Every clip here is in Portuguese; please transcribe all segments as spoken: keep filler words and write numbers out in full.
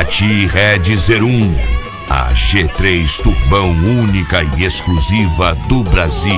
Paraty Red zero um, a G três turbão única e exclusiva do Brasil.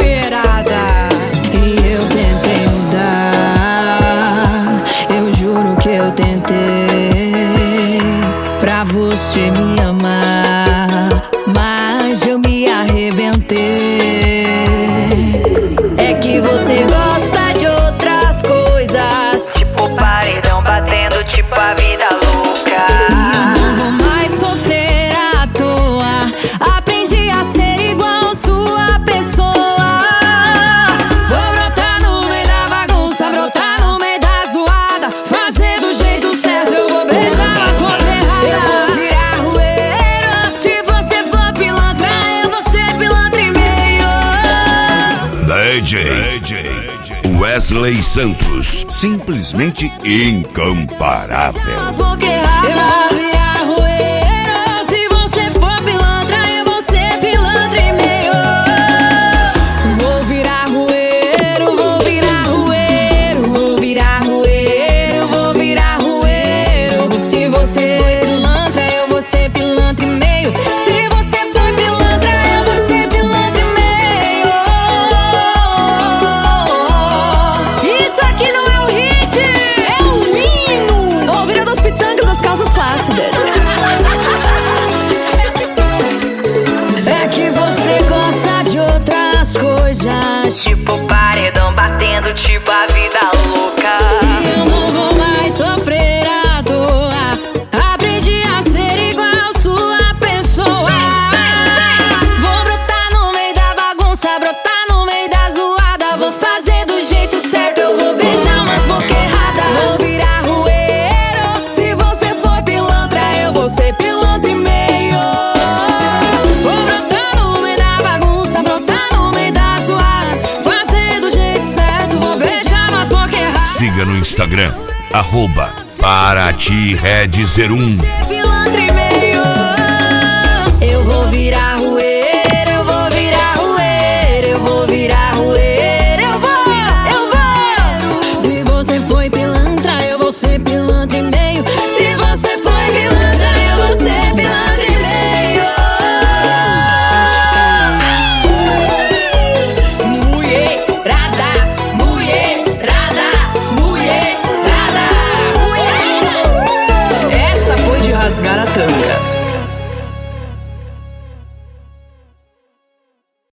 E eu tentei mudar, eu juro que eu tentei pra você me amar, mas eu me arrebentei. É que você gosta de outras coisas, tipo paredão batendo, tipo a vida louca. E eu não vou mais sofrer à toa, aprendi a ser igual sua pessoa. Vou brotar no meio da bagunça, brotar no meio da zoada, fazer do jeito certo, eu vou beijar as bocas erradas. Eu vou virar rueiro, se você for pilantra, eu vou ser pilantra e meio. D J Wesley Santos, simplesmente incomparável. Eu vou virar rueiro, se você for pilantra, eu vou ser pilantra e meio. Vou virar rueiro, vou virar rueiro, vou virar rueiro, vou virar rueiro. Se você for pilantra, eu vou ser pilantra e meio. Se você for pilantra, eu vou ser pilantra e meio. Isso aqui não é um hit, é um hino. Ouvira dos Pitangas, as calças flácidas. É que você gosta de outras coisas, Tipo paredão batendo, tipo a vida louca. e eu não vou mais sofrer à toa, aprendi a ser igual sua pessoa. Vou brotar no meio da bagunça, brotar no meio da zoada, vou fazer do jeito certo, eu vou beijar umas boca errada. Vou virar rueiro, se você for pilantra, eu vou ser pilantra e meio. Vou brotar no meio da bagunça, brotar no meio da zoada, fazer do jeito certo, vou beijar umas boca errada. Siga no Instagram, arroba Paraty Red zero um. Pilantra e meio.